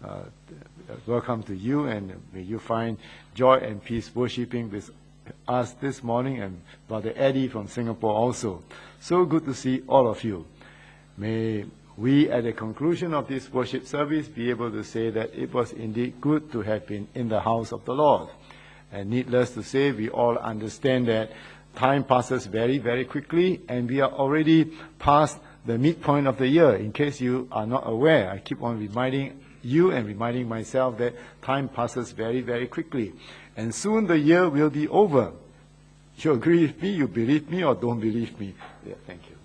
welcome to you, and may you find joy and peace worshiping with us this morning, and Brother Eddie from Singapore also. So good to see all of you. May we, at the conclusion of this worship service, be able to say that it was indeed good to have been in the house of the Lord. And needless to say, we all understand that time passes very, very quickly, and we are already past the midpoint of the year. In case you are not aware, I keep on reminding you and reminding myself that time passes very, very quickly. And soon the year will be over. You agree with me, you believe me, or don't believe me? Yeah, thank you.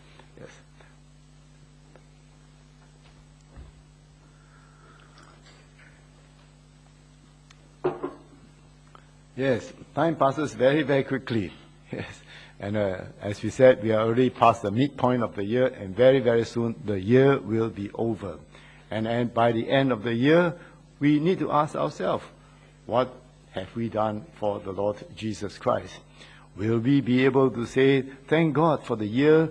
Yes, time passes very, very quickly. Yes, and as we said, we are already past the midpoint of the year, and very, very soon the year will be over. And by the end of the year, we need to ask ourselves, what have we done for the Lord Jesus Christ? Will we be able to say, thank God for the year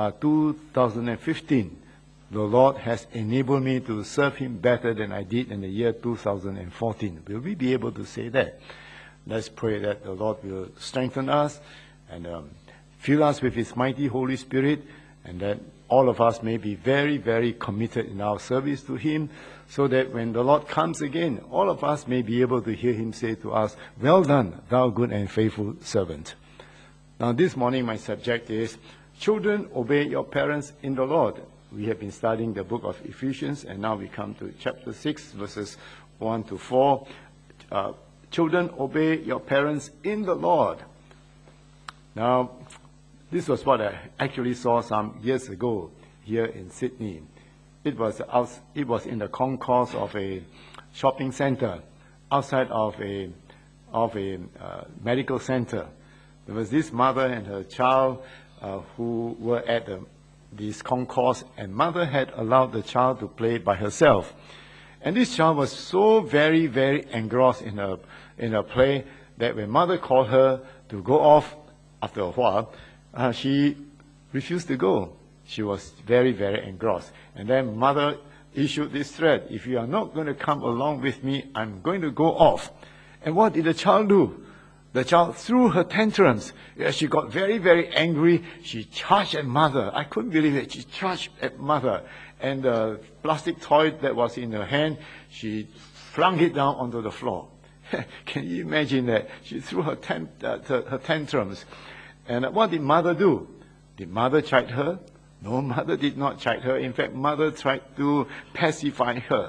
2015. The Lord has enabled me to serve Him better than I did in the year 2014. Will we be able to say that? Let's pray that the Lord will strengthen us and fill us with His mighty Holy Spirit, and that all of us may be very, very committed in our service to Him, so that when the Lord comes again, all of us may be able to hear Him say to us, well done, thou good and faithful servant. Now this morning my subject is, children, obey your parents in the Lord. We have been studying the book of Ephesians, and now we come to chapter 6, verses 1 to 4. Children, obey your parents in the Lord. Now, this was what I actually saw some years ago here in Sydney. It was in the concourse of a shopping center, outside of a medical center. There was this mother and her child who were at this concourse, and mother had allowed the child to play by herself. And this child was so very, very engrossed in her play that when mother called her to go off after a while, she refused to go. She was very, very engrossed. And then mother issued this threat, if you are not going to come along with me, I'm going to go off. And what did the child do? The child threw her tantrums. She got very, very angry. She charged at mother. I couldn't believe it. She charged at mother. And the plastic toy that was in her hand, she flung it down onto the floor. Can you imagine that? She threw her tantrums. And what did mother do? Did mother chide her? No, mother did not chide her. In fact, mother tried to pacify her.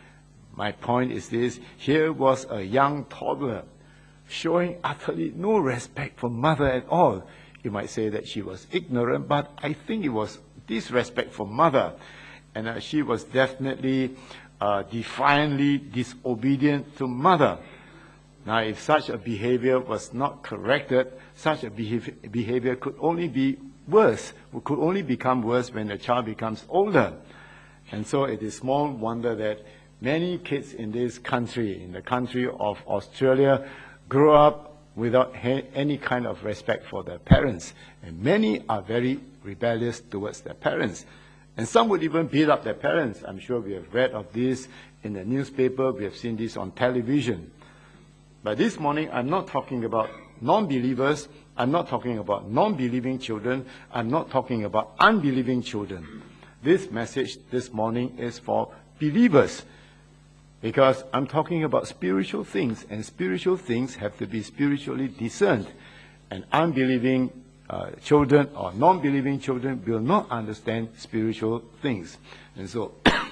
My point is this. Here was a young toddler showing utterly no respect for mother at all. You might say that she was ignorant, but I think it was disrespect for mother. And she was definitely defiantly disobedient to mother. Now, if such a behavior was not corrected, such a behavior could only be worse, could only become worse when the child becomes older. And so it is small wonder that many kids in this country, in the country of Australia, grow up without any kind of respect for their parents. And many are very rebellious towards their parents. And some would even beat up their parents. I'm sure we have read of this in the newspaper. We have seen this on television. But this morning, I'm not talking about non-believers. I'm not talking about non-believing children. I'm not talking about unbelieving children. This message this morning is for believers, because I'm talking about spiritual things, and spiritual things have to be spiritually discerned. And unbelieving children or non-believing children will not understand spiritual things. And so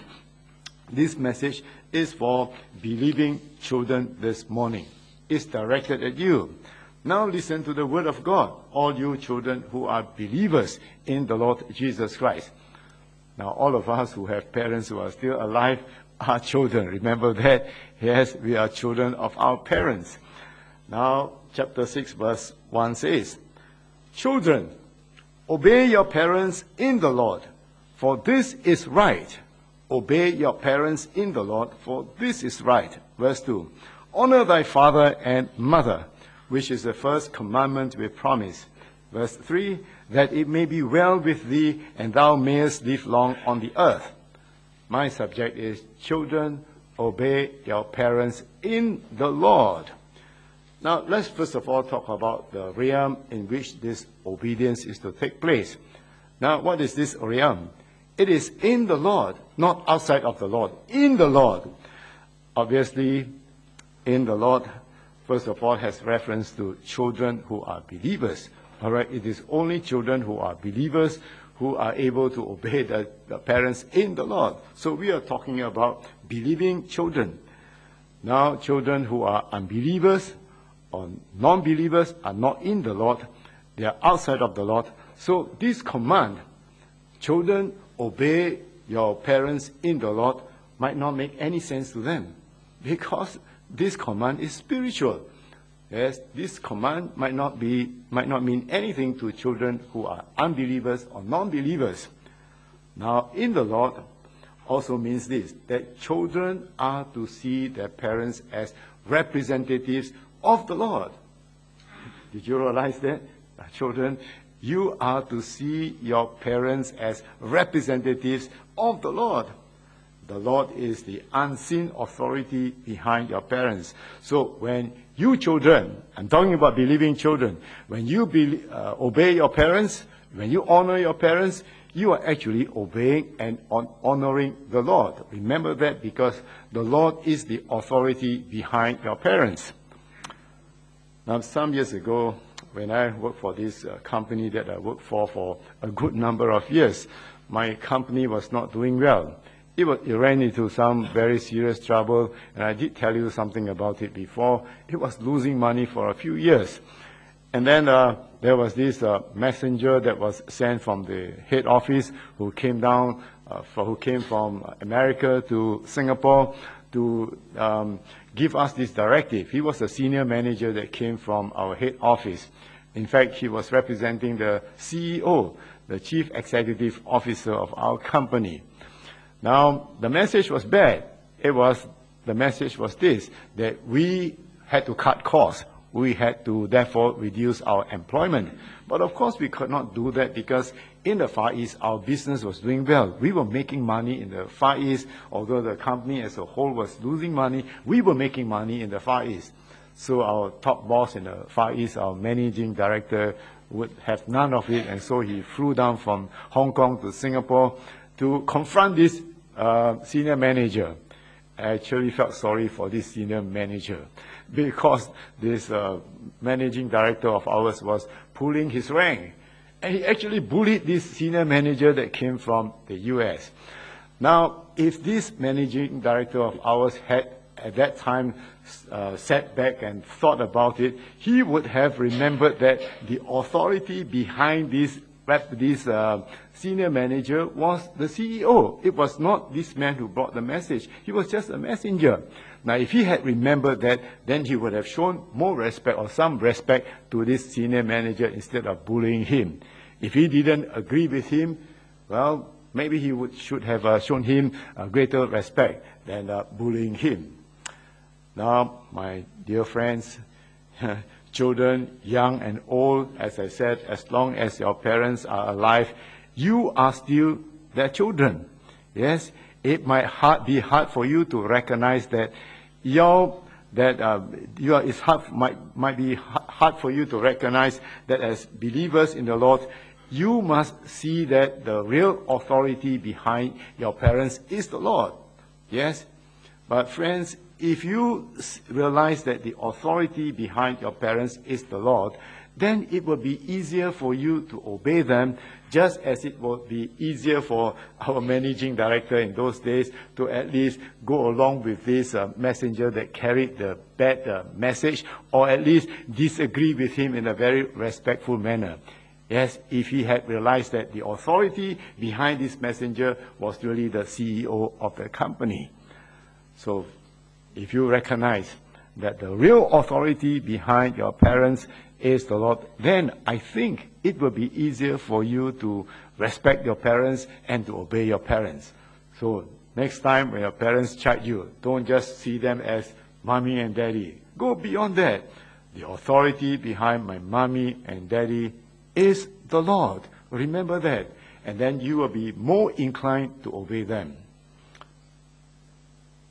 this message is for believing children this morning. It's directed at you. Now listen to the word of God, all you children who are believers in the Lord Jesus Christ. Now all of us who have parents who are still alive are children. Remember that? Yes, we are children of our parents. Now chapter 6 verse 1 says, children, obey your parents in the Lord, for this is right. Obey your parents in the Lord, for this is right. Verse 2, honor thy father and mother, which is the first commandment with promise. Verse 3, that it may be well with thee, and thou mayest live long on the earth. My subject is, children, obey your parents in the Lord. Now, let's first of all talk about the realm in which this obedience is to take place. Now, what is this realm? It is in the Lord, not outside of the Lord. In the Lord. Obviously, in the Lord, first of all, has reference to children who are believers. All right, it is only children who are believers who are able to obey the parents in the Lord. So we are talking about believing children. Now, children who are unbelievers or non-believers are not in the Lord. They are outside of the Lord. So this command, children, obey your parents in the Lord, might not make any sense to them, because this command is spiritual. Yes, this command might not mean anything to children who are unbelievers or non-believers. Now, in the Lord also means this, that children are to see their parents as representatives of the Lord. Did you realize that? Children, you are to see your parents as representatives of the Lord. The Lord is the unseen authority behind your parents. So when you children, I'm talking about believing children, when you obey your parents, when you honor your parents, you are actually obeying and honoring the Lord. Remember that, because the Lord is the authority behind your parents. Now, some years ago, when I worked for this company that I worked for a good number of years, my company was not doing well. It ran into some very serious trouble, and I did tell you something about it before. It was losing money for a few years. And then there was this messenger that was sent from the head office who came down, who came from America to Singapore to give us this directive. He was a senior manager that came from our head office. In fact, he was representing the CEO, the Chief Executive Officer of our company. Now, the message was bad. The message was this, that we had to cut costs. We had to, therefore, reduce our employment. But of course, we could not do that, because in the Far East, our business was doing well. We were making money in the Far East. Although the company as a whole was losing money, we were making money in the Far East. So our top boss in the Far East, our managing director, would have none of it. And so he flew down from Hong Kong to Singapore to confront this senior manager. I actually felt sorry for this senior manager, because this managing director of ours was pulling his rank. And he actually bullied this senior manager that came from the US. Now, if this managing director of ours had at that time sat back and thought about it, he would have remembered that the authority behind this senior manager was the CEO. It was not this man who brought the message. He was just a messenger. Now, if he had remembered that, then he would have shown more respect, or some respect, to this senior manager instead of bullying him. If he didn't agree with him, well, maybe he should have shown him greater respect than bullying him. Now, my dear friends, children, young and old, as I said, as long as your parents are alive, you are still their children. Yes, it might be hard for you to recognize that might be hard for you to recognize that as believers in the Lord, you must see that the real authority behind your parents is the Lord. Yes, but friends, if you realize that the authority behind your parents is the Lord, then it will be easier for you to obey them, just as it would be easier for our managing director in those days to at least go along with this messenger that carried the bad message, or at least disagree with him in a very respectful manner. Yes, if he had realized that the authority behind this messenger was really the CEO of the company. So, if you recognize that the real authority behind your parents is the Lord, then I think it will be easier for you to respect your parents and to obey your parents. So next time when your parents chide you, don't just see them as mommy and daddy. Go beyond that. The authority behind my mommy and daddy is the Lord. Remember that. And then you will be more inclined to obey them.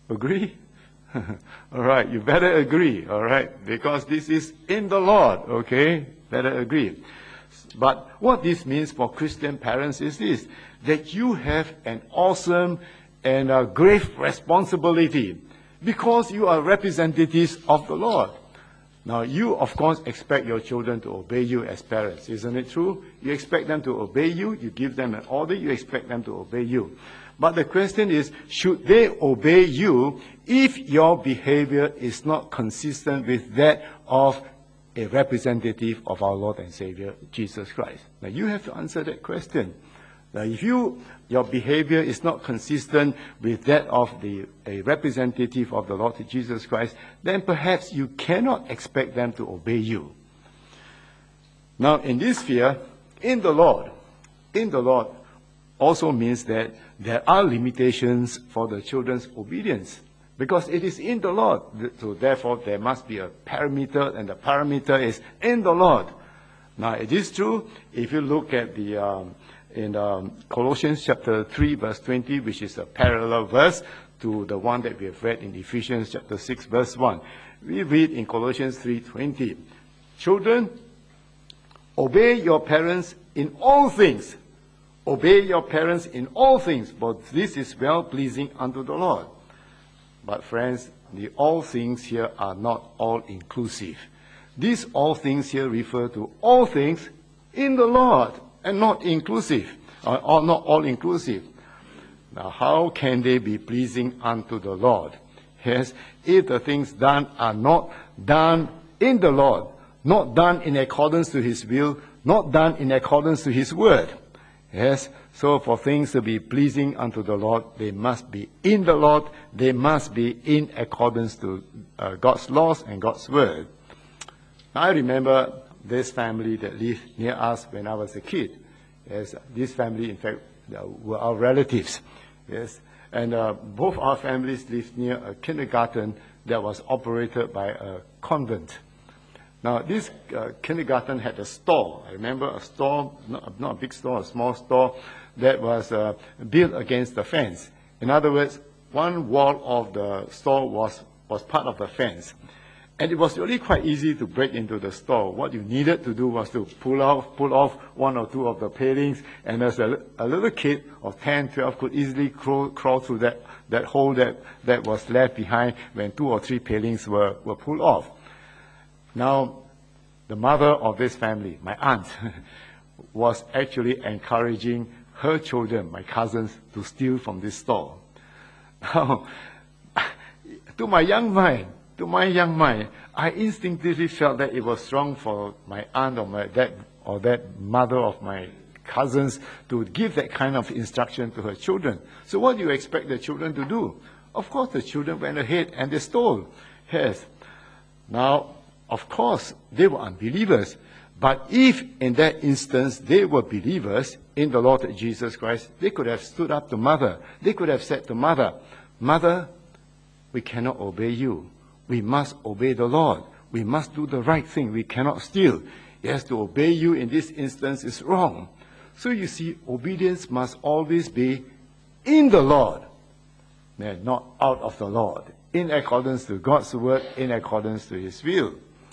Agree? All right, you better agree, all right, because this is in the Lord, okay? Better agree. But what this means for Christian parents is this, that you have an awesome and a grave responsibility because you are representatives of the Lord. Now, you, of course, expect your children to obey you as parents. Isn't it true? You expect them to obey you. You give them an order. You expect them to obey you. But the question is, should they obey you if your behavior is not consistent with that of a representative of our Lord and Savior, Jesus Christ? Now, you have to answer that question. Now, if your behavior is not consistent with that of a representative of the Lord Jesus Christ, then perhaps you cannot expect them to obey you. Now, in this sphere, in the Lord also means that there are limitations for the children's obedience, because it is in the Lord. So therefore, there must be a parameter, and the parameter is in the Lord. Now, it is true, if you look at in Colossians chapter 3, verse 20, which is a parallel verse to the one that we have read in Ephesians chapter 6, verse 1. We read in Colossians 3:20, children, obey your parents in all things. Obey your parents in all things, for this is well-pleasing unto the Lord. But friends, the all things here are not all-inclusive. These all things here refer to all things in the Lord, and not inclusive, or not all-inclusive. Now, how can they be pleasing unto the Lord? Yes, if the things done are not done in the Lord, not done in accordance to His will, not done in accordance to His word. Yes, so for things to be pleasing unto the Lord, they must be in the Lord, they must be in accordance to God's laws and God's word. Now, I remember this family that lived near us when I was a kid. Yes, this family, in fact, were our relatives. Yes, and both our families lived near a kindergarten that was operated by a convent. Now, this kindergarten had a store. I remember a store, not a big store, a small store that was built against the fence. In other words, one wall of the store was part of the fence. And it was really quite easy to break into the store. What you needed to do was to pull off one or two of the palings, and as a little kid of 10, 12 could easily crawl through that hole that was left behind when 2 or 3 palings were pulled off. Now, the mother of this family, my aunt, was actually encouraging her children, my cousins, to steal from this store. Now, to my young mind, I instinctively felt that it was wrong for my aunt or that mother of my cousins to give that kind of instruction to her children. So what do you expect the children to do? Of course, the children went ahead and they stole. Yes. Now, of course, they were unbelievers. But if in that instance they were believers in the Lord Jesus Christ, they could have stood up to mother. They could have said to mother, "Mother, we cannot obey you. We must obey the Lord. We must do the right thing. We cannot steal. Yes, to obey you in this instance is wrong." So you see, obedience must always be in the Lord, not out of the Lord, in accordance to God's word, in accordance to His will.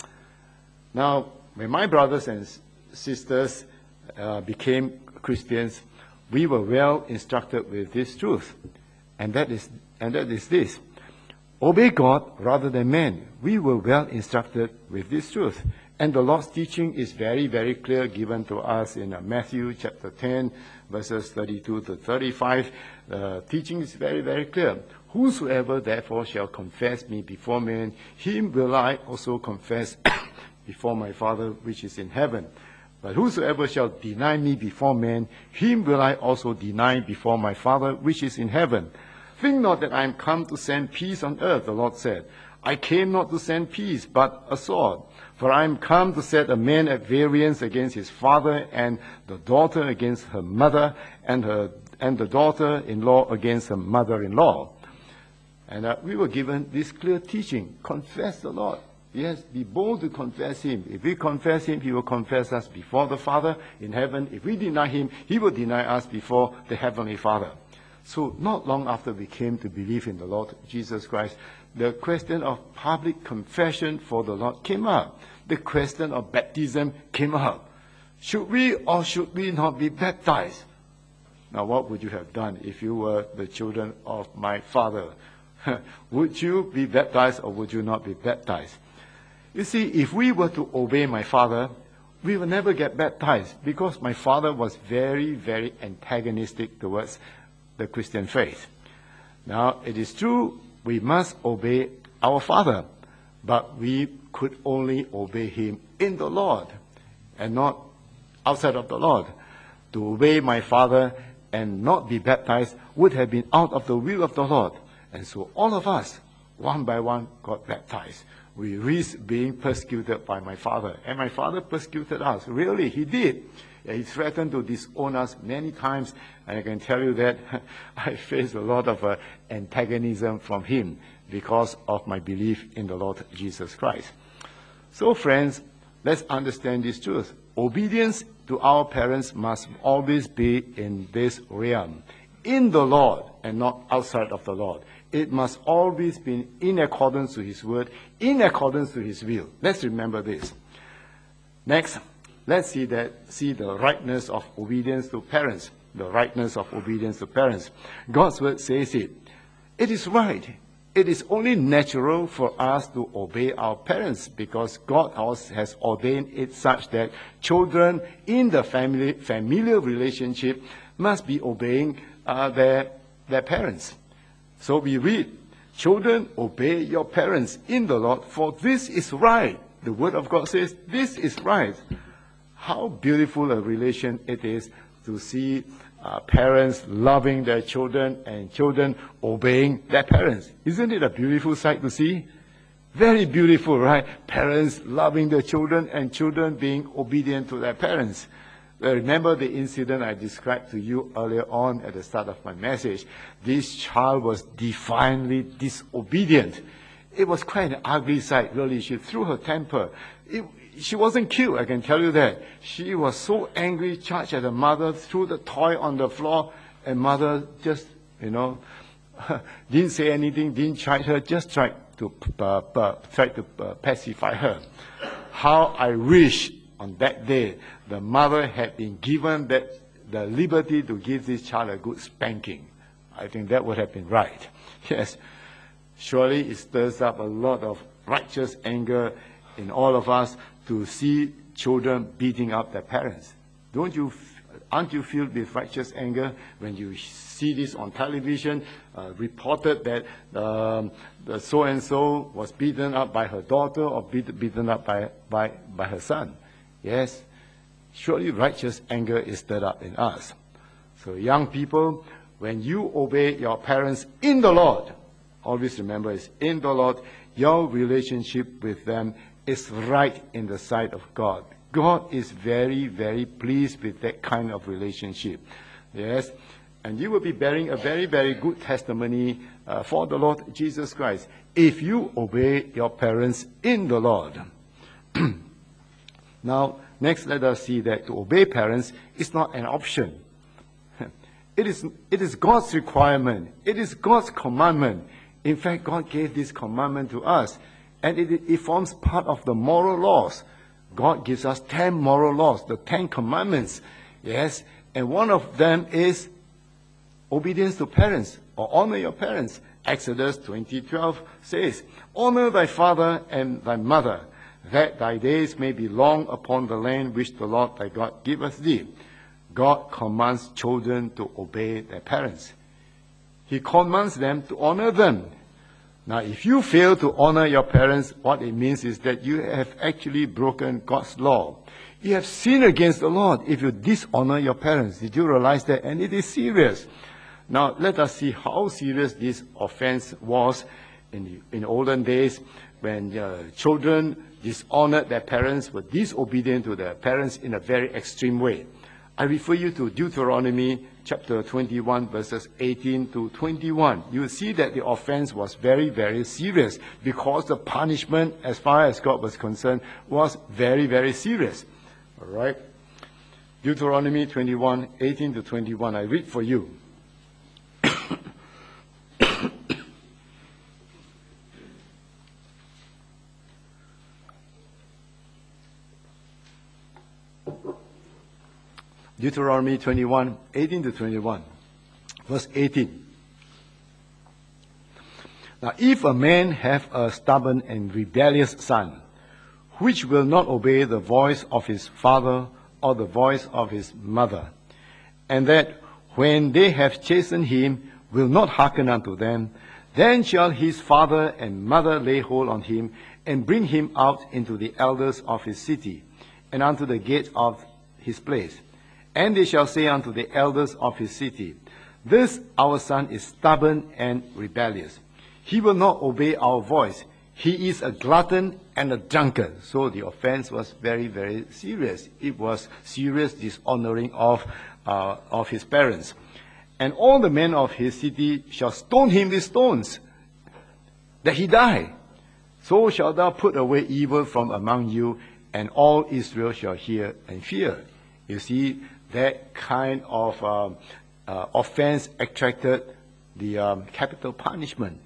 Now, when my brothers and sisters became Christians, we were well instructed with this truth, and that is this: obey God rather than man. We were well instructed with this truth. And the Lord's teaching is very, very clear, given to us in Matthew chapter 10, verses 32 to 35. The teaching is very, very clear. "Whosoever therefore shall confess me before men, him will I also confess before my Father which is in heaven. But whosoever shall deny me before men, him will I also deny before my Father which is in heaven. Think not that I am come to send peace on earth," the Lord said. "I came not to send peace, but a sword. For I am come to set a man at variance against his father, and the daughter against her mother, and the daughter-in-law against her mother-in-law." And we were given this clear teaching: confess the Lord. Yes, be bold to confess Him. If we confess Him, He will confess us before the Father in heaven. If we deny Him, He will deny us before the Heavenly Father. So not long after we came to believe in the Lord Jesus Christ, the question of public confession for the Lord came up. The question of baptism came up. Should we or should we not be baptized? Now, what would you have done if you were the children of my father? Would you be baptized or would you not be baptized? You see, if we were to obey my father, we will never get baptized because my father was very, very antagonistic towards the Christian faith. Now, it is true we must obey our father, but we could only obey him in the Lord and not outside of the Lord. To obey my father and not be baptized would have been out of the will of the Lord. And so all of us, one by one, got baptized. We risked being persecuted by my father. And my father persecuted us. Really, he did. He threatened to disown us many times. And I can tell you that I faced a lot of antagonism from him because of my belief in the Lord Jesus Christ. So friends, let's understand this truth. Obedience to our parents must always be in this realm, in the Lord and not outside of the Lord. It must always be in accordance to his word, in accordance to his will. Let's remember this. Next, let's see the rightness of obedience to parents. The rightness of obedience to parents. God's word says it. It is right. It is only natural for us to obey our parents because God has ordained it such that children in the familial relationship must be obeying their parents. So we read, children, obey your parents in the Lord, for this is right. The word of God says, this is right. How beautiful a relation it is to see parents loving their children and children obeying their parents. Isn't it a beautiful sight to see? Very beautiful, right? Parents loving their children and children being obedient to their parents. Remember the incident I described to you earlier on at the start of my message. This child was defiantly disobedient. It was quite an ugly sight, really. She threw her temper. She wasn't cute, I can tell you that. She was so angry, charged at her mother, threw the toy on the floor, and mother just, didn't say anything, didn't chide her, just tried to pacify her. How I wish on that day the mother had been given the liberty to give this child a good spanking. I think that would have been right. Yes, surely it stirs up a lot of righteous anger in all of us to see children beating up their parents. Aren't you filled with righteous anger when you see this on television, reported that the so-and-so was beaten up by her daughter or beaten up by her son? Yes, surely righteous anger is stirred up in us. So young people, when you obey your parents in the Lord, always remember it's in the Lord, your relationship with them is right in the sight of God. God is very, very pleased with that kind of relationship. Yes, and you will be bearing a very, very good testimony for the Lord Jesus Christ if you obey your parents in the Lord. Now, next let us see that to obey parents is not an option. It is God's requirement. It is God's commandment. In fact, God gave this commandment to us. And it forms part of the moral laws. God gives us 10 moral laws, the 10 commandments. Yes, and one of them is obedience to parents, or honor your parents. Exodus 20:12 says, honor thy father and thy mother, that thy days may be long upon the land which the Lord thy God giveth thee. God commands children to obey their parents. He commands them to honor them. Now, if you fail to honor your parents, what it means is that you have actually broken God's law. You have sinned against the Lord if you dishonor your parents. Did you realize that? And it is serious. Now, let us see how serious this offense was in olden days when children dishonored their parents, were disobedient to their parents in a very extreme way. I refer you to Deuteronomy chapter 21, verses 18 to 21. You will see that the offense was very, very serious because the punishment, as far as God was concerned, was very, very serious. All right? Deuteronomy 21, 18 to 21. I read for you. Deuteronomy 21, 18 to 21. Verse 18. Now, if a man have a stubborn and rebellious son, which will not obey the voice of his father or the voice of his mother, and that when they have chastened him will not hearken unto them, then shall his father and mother lay hold on him, and bring him out into the elders of his city, and unto the gate of his place. And they shall say unto the elders of his city, This our son is stubborn and rebellious. He will not obey our voice. He is a glutton and a drunkard. So the offense was very, very serious. It was serious dishonoring of his parents. And all the men of his city shall stone him with stones, that he die. So shalt thou put away evil from among you, and all Israel shall hear and fear. You see, that kind of offense attracted the capital punishment.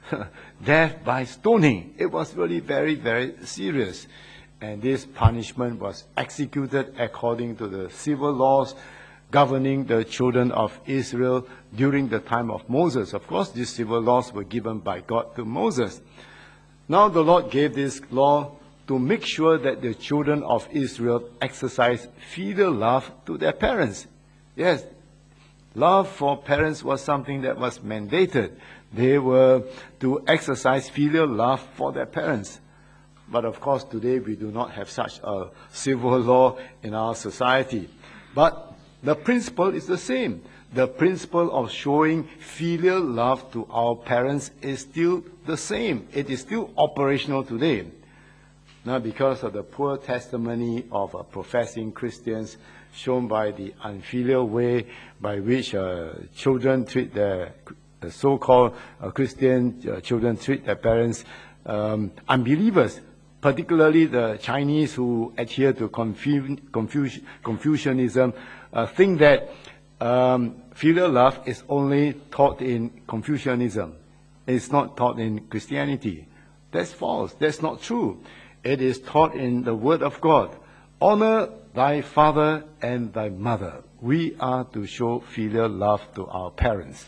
Death by stoning. It was really very, very serious. And this punishment was executed according to the civil laws governing the children of Israel during the time of Moses. Of course, these civil laws were given by God to Moses. Now the Lord gave this law to make sure that the children of Israel exercise filial love to their parents. Yes, love for parents was something that was mandated. They were to exercise filial love for their parents. But of course, today we do not have such a civil law in our society. But the principle is the same. The principle of showing filial love to our parents is still the same. It is still operational today. Now, because of the poor testimony of professing Christians shown by the unfilial way by which children treat their so-called Christian children treat their parents, unbelievers, particularly the Chinese who adhere to Confucianism, think that filial love is only taught in Confucianism. It's not taught in Christianity. That's false. That's not true. It is taught in the Word of God. Honor thy father and thy mother. We are to show filial love to our parents.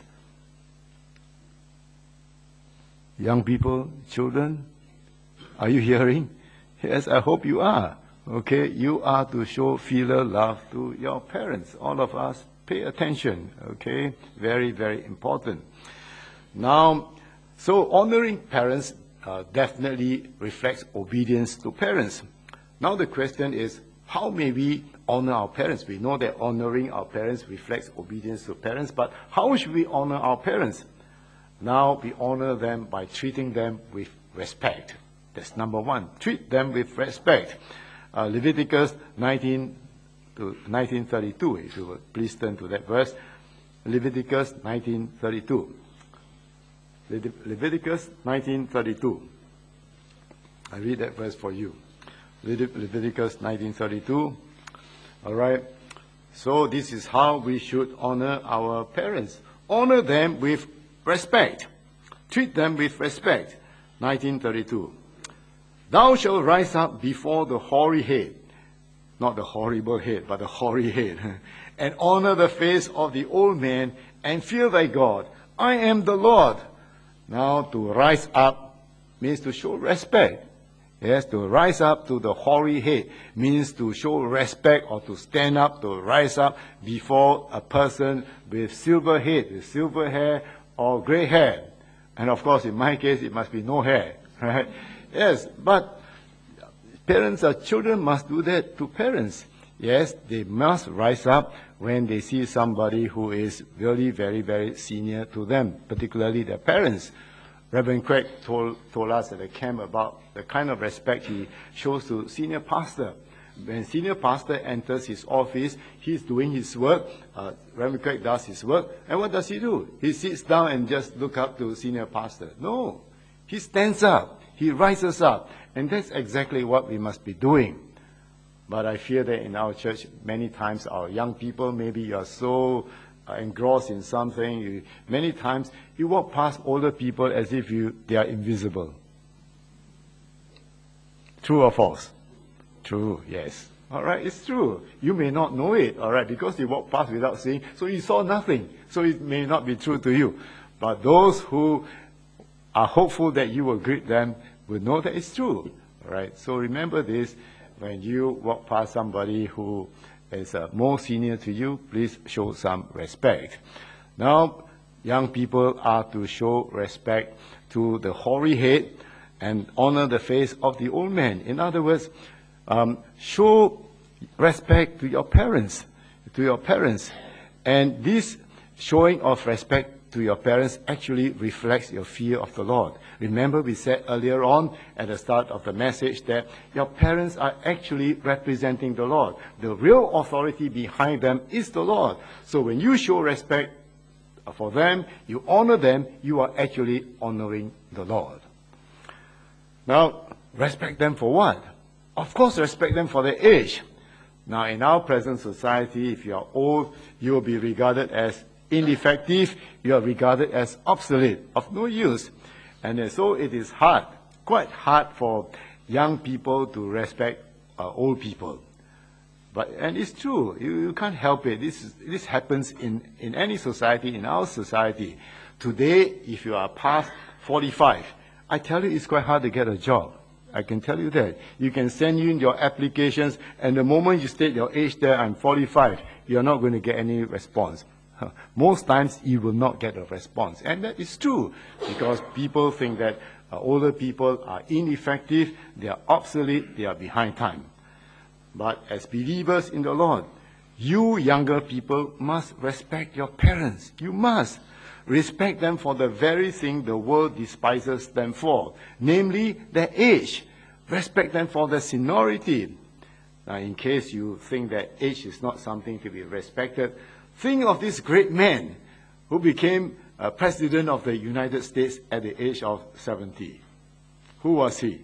Young people, children, are you hearing? Yes, I hope you are. Okay, you are to show filial love to your parents. All of us, pay attention. Okay, very, very important. Now, so honoring parents definitely reflects obedience to parents. Now the question is, how may we honor our parents? We know that honoring our parents reflects obedience to parents, but how should we honor our parents? Now we honor them by treating them with respect. That's number one. Treat them with respect. Leviticus 19 to 1932, if you would please turn to that verse. Leviticus 19:32. Leviticus 19:32. I read that verse for you. Leviticus 19:32. All right. So this is how we should honor our parents. Honor them with respect. Treat them with respect. 19:32. Thou shalt rise up before the hoary head, not the horrible head, but the hoary head, and honor the face of the old man, and fear thy God. I am the Lord. Now, to rise up means to show respect. Yes, to rise up to the hoary head means to show respect or to stand up, to rise up before a person with silver head, with silver hair or gray hair. And of course, in my case, it must be no hair, right? Yes, but parents or children must do that to parents. Yes, they must rise up when they see somebody who is really very, very senior to them, particularly their parents. Reverend Craig told us at the camp about the kind of respect he shows to senior pastor. When senior pastor enters his office, he's doing his work. Reverend Craig does his work. And what does he do? He sits down and just look up to senior pastor. No, he stands up. He rises up. And that's exactly what we must be doing. But I fear that in our church, many times our young people, maybe you are so engrossed in something, many times you walk past older people as if they are invisible. True or false? True, yes. All right, it's true. You may not know it, all right, because you walked past without seeing, so you saw nothing. So it may not be true to you. But those who are hopeful that you will greet them will know that it's true, all right? So remember this, when you walk past somebody who is more senior to you, please show some respect. Now, young people are to show respect to the hoary head and honor the face of the old man. In other words, show respect to your parents, And this showing of respect to your parents actually reflects your fear of the Lord. Remember, we said earlier on at the start of the message that your parents are actually representing the Lord. The real authority behind them is the Lord. So when you show respect for them, you honor them, you are actually honoring the Lord. Now, respect them for what? Of course, respect them for their age. Now, in our present society, if you are old, you will be regarded as ineffective, you are regarded as obsolete, of no use. And so it is hard, quite hard for young people to respect old people. And it's true, you can't help it. This happens in any society, in our society. Today, if you are past 45, I tell you it's quite hard to get a job. I can tell you that. You can send in your applications, and the moment you state your age there, I'm 45, you're not going to get any response. Most times, you will not get a response. And that is true, because people think that older people are ineffective, they are obsolete, they are behind time. But as believers in the Lord, you younger people must respect your parents. You must. Respect them for the very thing the world despises them for, namely their age. Respect them for their seniority. Now, in case you think that age is not something to be respected, think of this great man who became President of the United States at the age of 70. Who was he?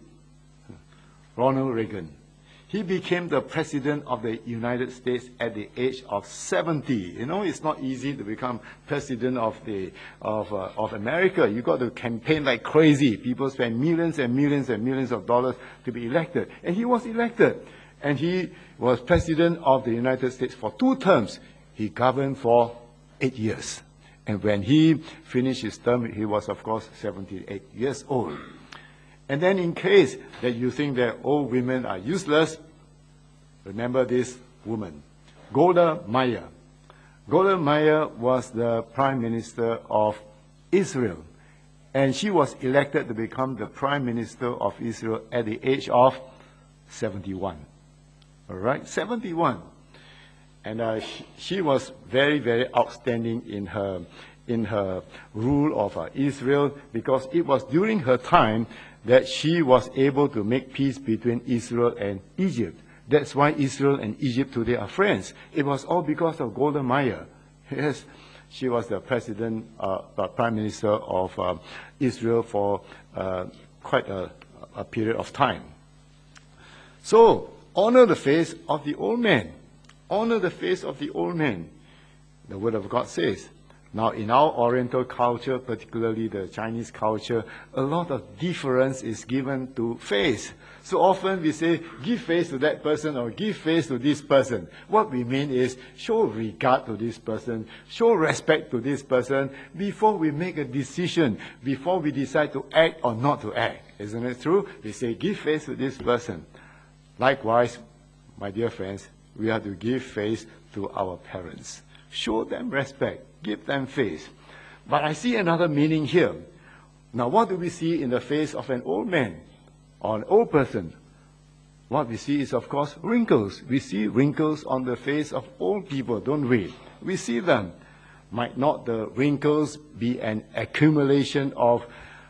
Ronald Reagan. He became the President of the United States at the age of 70. You know, it's not easy to become President of America. You got to campaign like crazy. People spend millions and millions and millions of dollars to be elected. And he was elected. And he was President of the United States for 2 terms. He governed for 8 years. And when he finished his term, he was, of course, 78 years old. And then in case that you think that old women are useless, remember this woman, Golda Meir. Golda Meir was the Prime Minister of Israel. And she was elected to become the Prime Minister of Israel at the age of 71. All right, 71. And she was very, very outstanding in her rule of Israel, because it was during her time that she was able to make peace between Israel and Egypt. That's why Israel and Egypt today are friends. It was all because of Golda Meir. Yes, she was the Prime Minister of Israel for quite a period of time. So, honor the face of the old man. Honor the face of the old man. The Word of God says. Now, in our Oriental culture, particularly the Chinese culture, a lot of deference is given to face. So often we say, give face to that person or give face to this person. What we mean is, show regard to this person, show respect to this person before we make a decision, before we decide to act or not to act. Isn't it true? We say, give face to this person. Likewise, my dear friends, we have to give face to our parents. Show them respect. Give them face. But I see another meaning here. Now, what do we see in the face of an old man or an old person? What we see is, of course, wrinkles. We see wrinkles on the face of old people, don't we? We see them. Might not the wrinkles be an accumulation of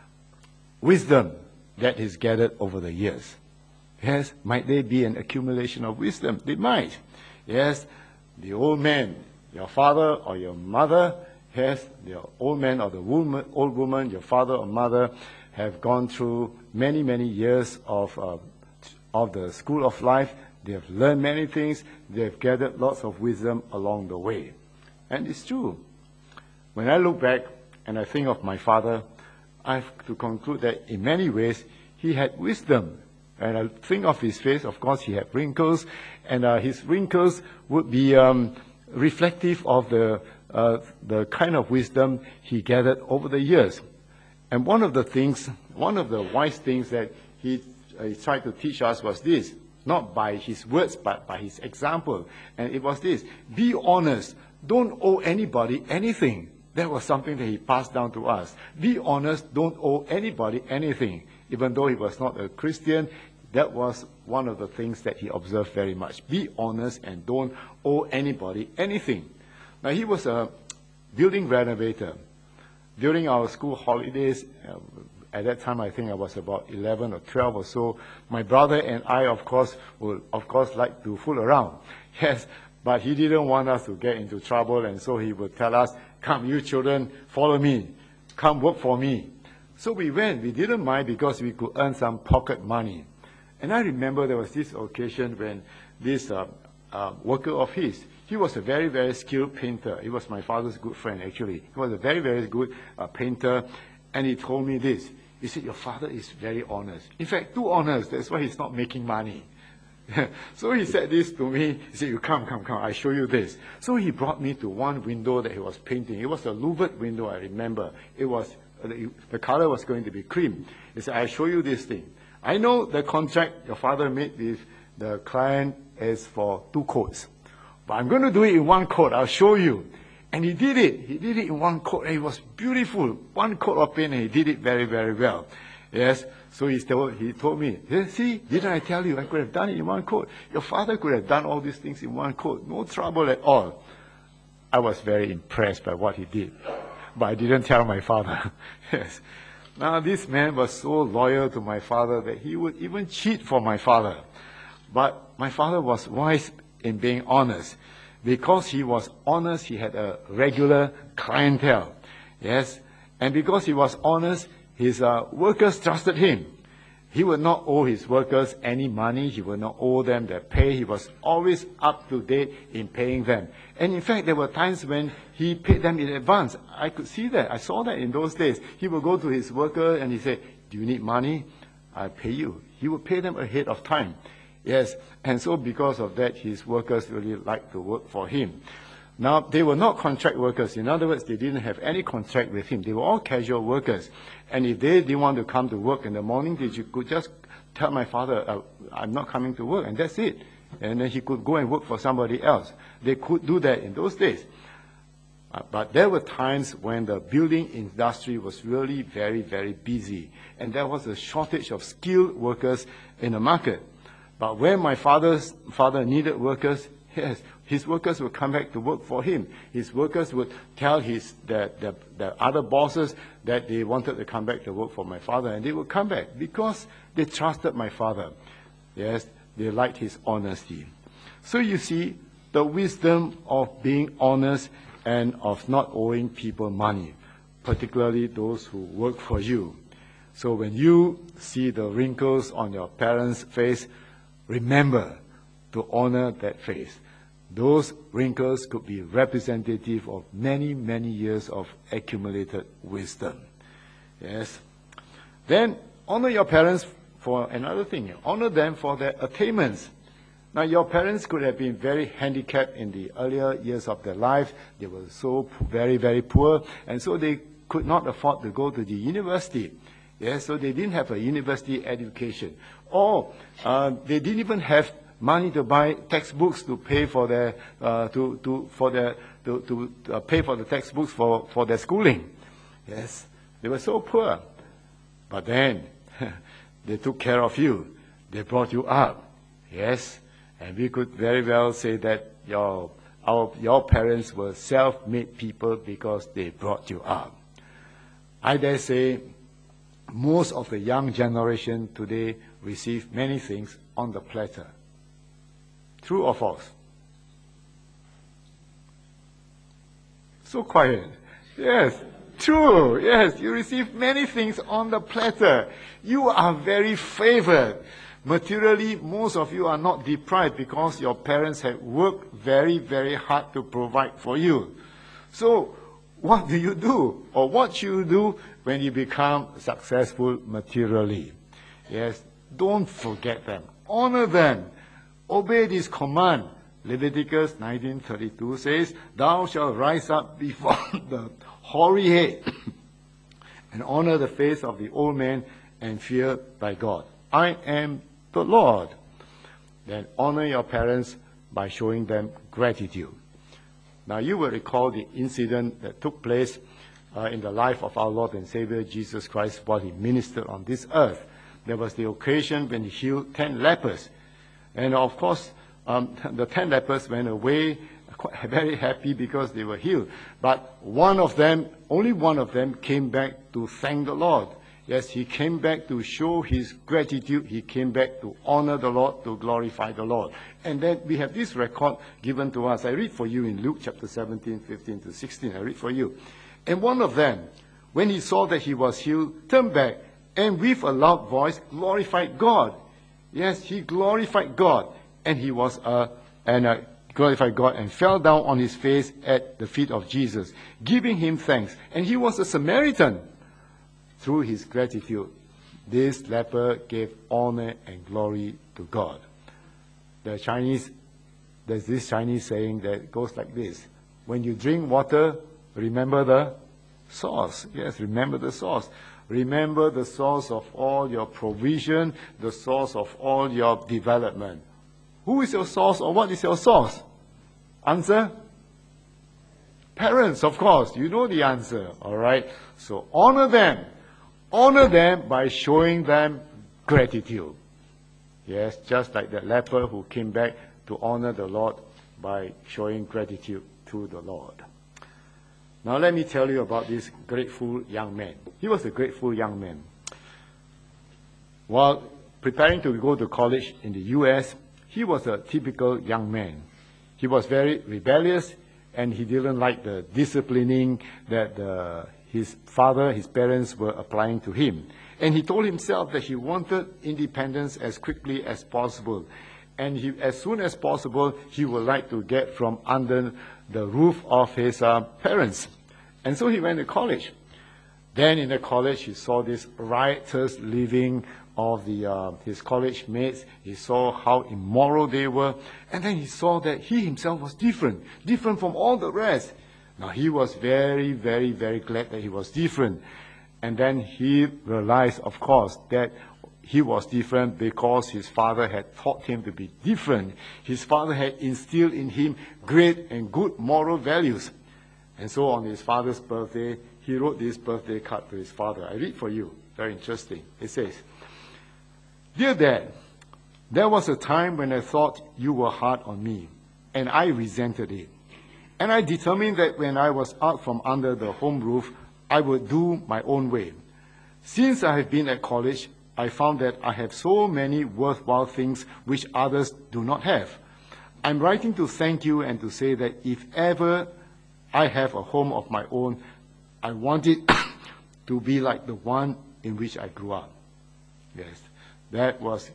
wisdom that is gathered over the years? Yes, might they be an accumulation of wisdom? They might. Yes, the old man, your father or your mother, yes, the old man or the old woman, your father or mother, have gone through many, many years of the school of life. They have learned many things. They have gathered lots of wisdom along the way. And it's true. When I look back and I think of my father, I have to conclude that in many ways, he had wisdom. And I think of his face, of course, he had wrinkles, and his wrinkles would be reflective of the kind of wisdom he gathered over the years. And one of the wise things that he tried to teach us was this, not by his words, but by his example. And it was this: be honest. Don't owe anybody anything. That was something that he passed down to us. Be honest. Don't owe anybody anything. Even though he was not a Christian, that was one of the things that he observed very much. Be honest and don't owe anybody anything. Now, he was a building renovator. During our school holidays, at that time, I think I was about 11 or 12 or so, my brother and I, of course, would, like to fool around. Yes, but he didn't want us to get into trouble, and so he would tell us, come, you children, follow me. Come work for me. So we went. We didn't mind because we could earn some pocket money. And I remember there was this occasion when this worker of his, he was a very, very skilled painter. He was my father's good friend, actually. He was a very, very good painter. And he told me this. He said, your father is very honest. In fact, too honest. That's why he's not making money. So he said this to me. He said, you come, I show you this. So he brought me to one window that he was painting. It was a louvered window, I remember. It was, the color was going to be cream. He said, I show you this thing. I know the contract your father made with the client is for 2 coats. But I'm going to do it in 1 coat. I'll show you. And he did it. He did it in 1 coat. And it was beautiful. 1 coat of paint, and he did it very, very well. Yes. So he told me, see, didn't I tell you I could have done it in 1 coat? Your father could have done all these things in 1 coat. No trouble at all. I was very impressed by what he did. But I didn't tell my father. Yes. Now, this man was so loyal to my father that he would even cheat for my father. But my father was wise in being honest. Because he was honest, he had a regular clientele. Yes. And because he was honest, his workers trusted him. He would not owe his workers any money. He would not owe them their pay. He was always up to date in paying them. And in fact, there were times when he paid them in advance. I could see that. I saw that in those days. He would go to his worker and he said, do you need money? I'll pay you. He would pay them ahead of time. Yes. And so because of that, his workers really liked to work for him. Now, they were not contract workers. In other words, they didn't have any contract with him. They were all casual workers. And if they didn't want to come to work in the morning, they could just tell my father, I'm not coming to work, and that's it. And then he could go and work for somebody else. They could do that in those days. But there were times when the building industry was really very, very busy. And there was a shortage of skilled workers in the market. But when my father's father needed workers, yes, his workers would come back to work for him. His workers would tell the other bosses that they wanted to come back to work for my father, and they would come back because they trusted my father. Yes, they liked his honesty. So you see, the wisdom of being honest and of not owing people money, particularly those who work for you. So when you see the wrinkles on your parents' face, remember to honor that face. Those wrinkles could be representative of many, many years of accumulated wisdom. Yes. Then honor your parents for another thing. Honor them for their attainments. Now, your parents could have been very handicapped in the earlier years of their life. They were so very, very poor, and so they could not afford to go to the university. Yes, so they didn't have a university education. Or they didn't even have money to buy textbooks to pay for their pay for the textbooks for their schooling. Yes, they were so poor, but then they took care of you. They brought you up. Yes, and we could very well say that your parents were self-made people because they brought you up. I dare say most of the young generation today receive many things on the platter. True or false? So quiet. Yes, true. Yes, you receive many things on the platter. You are very favored. Materially, most of you are not deprived because your parents have worked very, very hard to provide for you. So, what do you do? Or what should you do when you become successful materially? Yes, Don't forget them. Honor them. Obey this command. Leviticus 19:32 says, "Thou shalt rise up before the hoary head and honor the face of the old man and fear thy God. I am the Lord." Then honor your parents by showing them gratitude. Now you will recall the incident that took place in the life of our Lord and Savior Jesus Christ while he ministered on this earth. There was the occasion when he healed 10 lepers. And of course, the 10 lepers went away very happy because they were healed. But only one of them came back to thank the Lord. Yes, he came back to show his gratitude. He came back to honor the Lord, to glorify the Lord. And then we have this record given to us. I read for you in Luke chapter 17, 15 to 16. I read for you. And one of them, when he saw that he was healed, turned back and with a loud voice glorified God. Yes, he glorified God. And he was glorified God and fell down on his face at the feet of Jesus, giving him thanks. And he was a Samaritan. Through his gratitude, this leper gave honor and glory to God. There's this Chinese saying that goes like this: when you drink water, remember the source. Yes, remember the source. Remember the source of all your provision, the source of all your development. Who is your source, or what is your source? Answer? Parents, of course. You know the answer, all right? So honor them. Honor them by showing them gratitude. Yes, just like the leper who came back to honor the Lord by showing gratitude to the Lord. Now let me tell you about this grateful young man. He was a grateful young man. While preparing to go to college in the U.S., he was a typical young man. He was very rebellious, and he didn't like the disciplining that his parents were applying to him. And he told himself that he wanted independence as quickly as possible. And as soon as possible, he would like to get from under the roof of his parents. And so he went to college. Then in the college, he saw this riotous living of his college mates. He saw how immoral they were. And then he saw that he himself was different from all the rest. Now, he was very, very, very glad that he was different. And then he realized, of course, that he was different because his father had taught him to be different. His father had instilled in him great and good moral values. And so on his father's birthday, he wrote this birthday card to his father. I read for you. Very interesting. It says, "Dear Dad, there was a time when I thought you were hard on me, and I resented it. And I determined that when I was out from under the home roof, I would do my own way. Since I have been at college, I found that I have so many worthwhile things which others do not have. I'm writing to thank you and to say that if ever I have a home of my own, I want it to be like the one in which I grew up." Yes, that was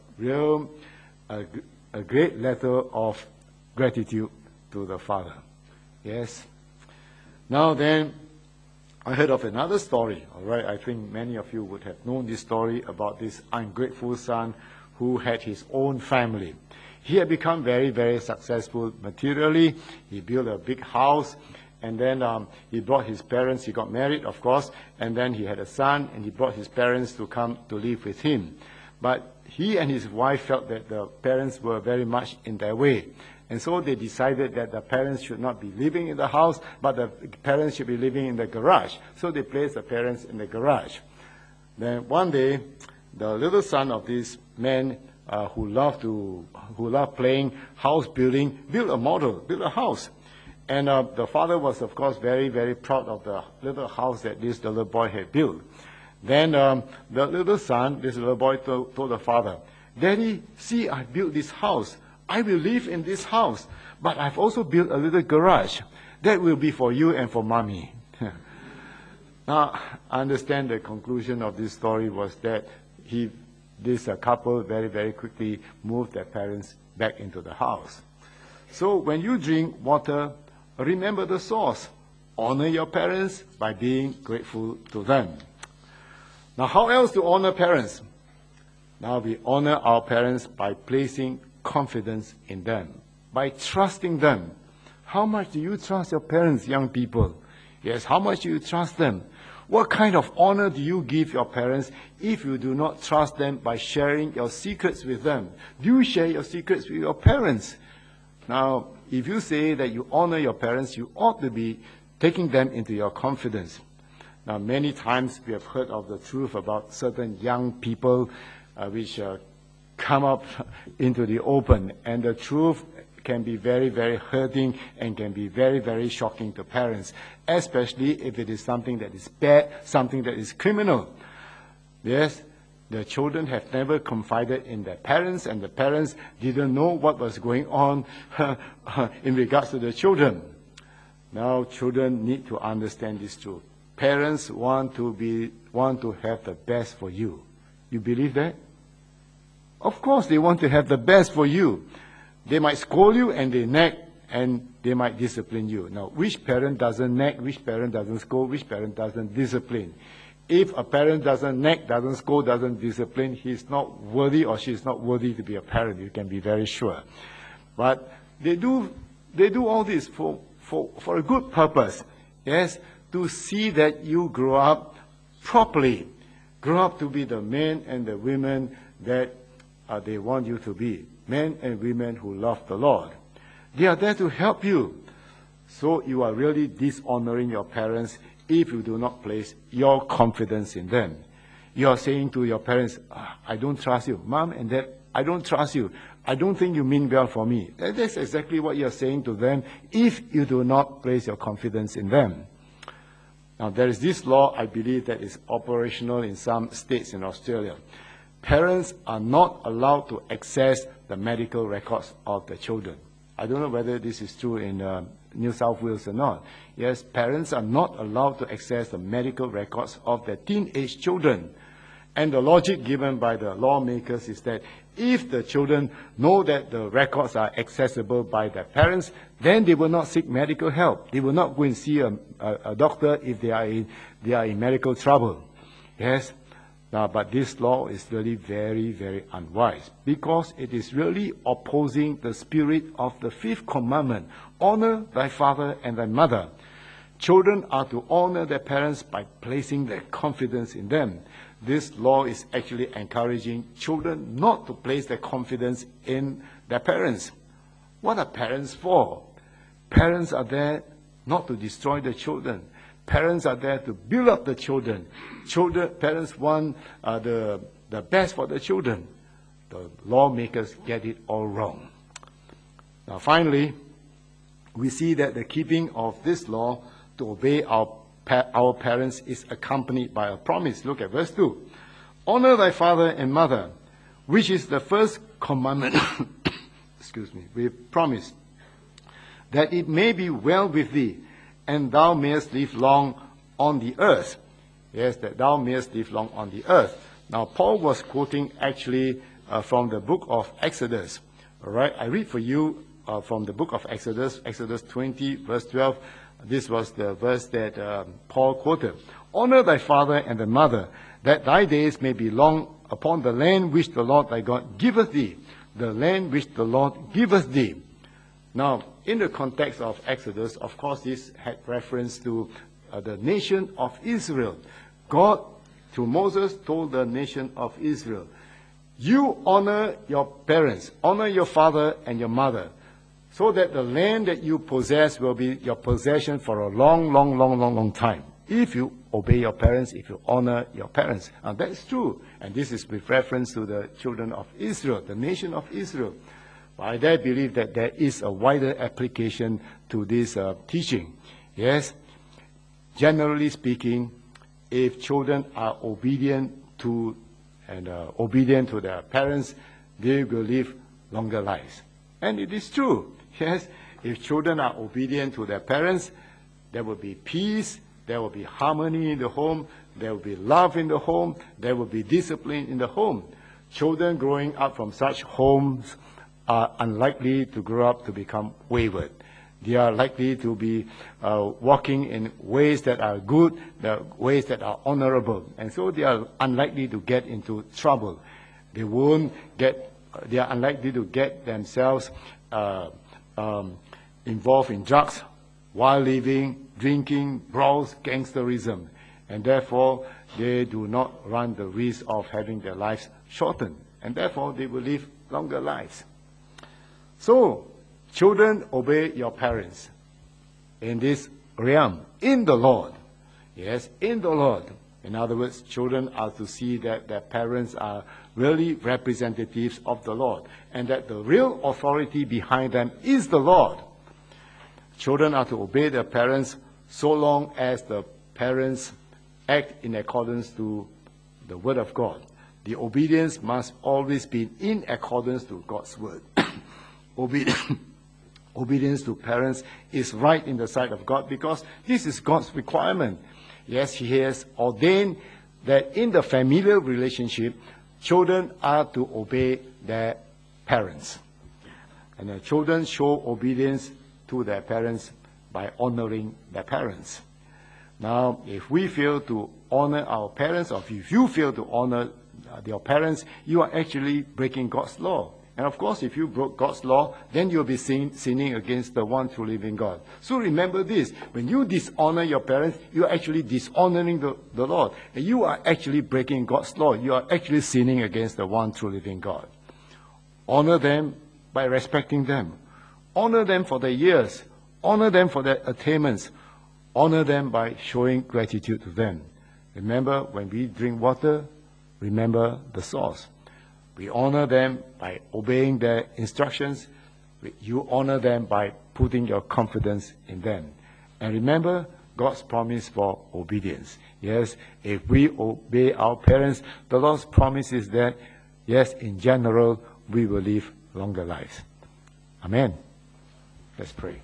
a great letter of gratitude to the father. Yes. Now then, I heard of another story, all right? I think many of you would have known this story about this ungrateful son who had his own family. He had become very, very successful materially. He built a big house, and then he brought his parents. He got married, of course, and then he had a son, and he brought his parents to come to live with him. But he and his wife felt that the parents were very much in their way. And so they decided that the parents should not be living in the house, but the parents should be living in the garage. So they placed the parents in the garage. Then one day, the little son of this man who loved playing house building, built a house. And the father was, of course, very, very proud of the little house that this little boy had built. Then the little son, this little boy, told the father, "Daddy, see, I built this house. I will live in this house, but I've also built a little garage. That will be for you and for mommy." Now, I understand the conclusion of this story was that this couple very, very quickly moved their parents back into the house. So when you drink water, remember the source. Honor your parents by being grateful to them. Now, how else to honor parents? Now we honor our parents by placing confidence in them, by trusting them. How much do you trust your parents, young people? Yes, how much do you trust them? What kind of honor do you give your parents if you do not trust them by sharing your secrets with them? Do you share your secrets with your parents? Now, if you say that you honor your parents, you ought to be taking them into your confidence. Now, many times we have heard of the truth about certain young people which come up into the open, and the truth can be very, very hurting and can be very, very shocking to parents, especially if it is something that is bad, something that is criminal. Yes, the children have never confided in their parents, and the parents didn't know what was going on in regards to the children. Now, children need to understand this truth. Parents want to have the best for you. You believe that? Of course, they want to have the best for you. They might scold you and they nag and they might discipline you. Now, which parent doesn't nag, which parent doesn't scold, which parent doesn't discipline? If a parent doesn't nag, doesn't scold, doesn't discipline, he's not worthy or she's not worthy to be a parent. You can be very sure. But they do all this for a good purpose. Yes, to see that you grow up properly. Grow up to be the men and the women that they want you to be. Men and women who love the Lord. They are there to help you. So you are really dishonoring your parents if you do not place your confidence in them. You are saying to your parents, I don't trust you. Mom and Dad, I don't trust you. I don't think you mean well for me. That's exactly what you are saying to them if you do not place your confidence in them. Now, there is this law, I believe, that is operational in some states in Australia. Parents are not allowed to access the medical records of the children. I don't know whether this is true in New South Wales or not. Yes, parents are not allowed to access the medical records of their teenage children. And the logic given by the lawmakers is that if the children know that the records are accessible by their parents, then they will not seek medical help. They will not go and see a doctor if they are in medical trouble. Yes. Now, but this law is really very, very unwise because it is really opposing the spirit of the fifth commandment. Honor thy father and thy mother. Children are to honor their parents by placing their confidence in them. This law is actually encouraging children not to place their confidence in their parents. What are parents for? Parents are there not to destroy the children. Parents are there to build up the children. Parents want the best for the children. The lawmakers get it all wrong. Now, finally, we see that the keeping of this law to obey our parents is accompanied by a promise. Look at verse 2. Honor thy father and mother, which is the first commandment, excuse me, with promise, that it may be well with thee, and thou mayest live long on the earth. Yes, that thou mayest live long on the earth. Now, Paul was quoting actually from the book of Exodus. All right, I read for you from the book of Exodus, Exodus 20, verse 12. This was the verse that Paul quoted. Honor thy father and thy mother, that thy days may be long upon the land which the Lord thy God giveth thee. The land which the Lord giveth thee. Now, in the context of Exodus, of course, this had reference to the nation of Israel. God, to Moses, told the nation of Israel, you honor your parents, honor your father and your mother, so that the land that you possess will be your possession for a long time. If you obey your parents, if you honor your parents. And that's true. And this is with reference to the children of Israel, the nation of Israel. I dare believe that there is a wider application to this teaching. Yes, generally speaking, if children are obedient to their parents, they will live longer lives. And it is true. Yes, if children are obedient to their parents, there will be peace, there will be harmony in the home, there will be love in the home, there will be discipline in the home. Children growing up from such homes are unlikely to grow up to become wayward. They are likely to be walking in ways that are good, the ways that are honorable. And so they are unlikely to get into trouble. They are unlikely to get themselves involved in drugs, wild living, drinking, brawls, gangsterism. And therefore, they do not run the risk of having their lives shortened. And therefore, they will live longer lives. So, children, obey your parents in this realm, in the Lord. Yes, in the Lord. In other words, children are to see that their parents are really representatives of the Lord, and that the real authority behind them is the Lord. Children are to obey their parents so long as the parents act in accordance to the Word of God. The obedience must always be in accordance to God's Word. Obedience to parents is right in the sight of God because this is God's requirement. Yes, He has ordained that in the familial relationship, children are to obey their parents. And the children show obedience to their parents by honoring their parents. Now, if we fail to honor our parents, or if you fail to honor your parents, you are actually breaking God's law. And of course, if you broke God's law, then you'll be sinning against the one true living God. So remember this, when you dishonor your parents, you are actually dishonoring the Lord. And you are actually breaking God's law. You are actually sinning against the one true living God. Honor them by respecting them. Honor them for their years. Honor them for their attainments. Honor them by showing gratitude to them. Remember, when we drink water, remember the source. We honor them by obeying their instructions. You honor them by putting your confidence in them. And remember God's promise for obedience. Yes, if we obey our parents, the Lord's promise is that, yes, in general, we will live longer lives. Amen. Let's pray.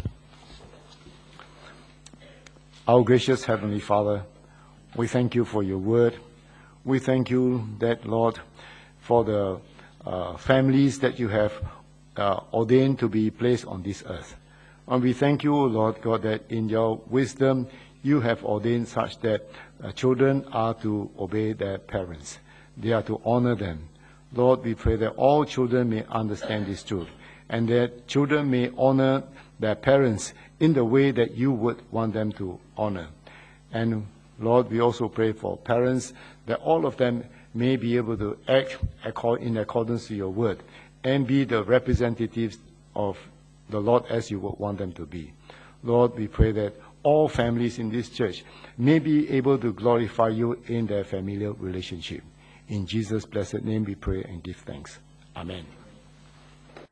Our gracious Heavenly Father, we thank you for your word. We thank you that, Lord, for the families that you have ordained to be placed on this earth. And we thank you, Lord God, that in your wisdom you have ordained such that children are to obey their parents. They are to honor them. Lord, we pray that all children may understand this truth, and that children may honor their parents in the way that you would want them to honor. And Lord, we also pray for parents, that all of them may be able to act in accordance to your word and be the representatives of the Lord as you would want them to be. Lord, we pray that all families in this church may be able to glorify you in their familial relationship. In Jesus' blessed name we pray and give thanks. Amen.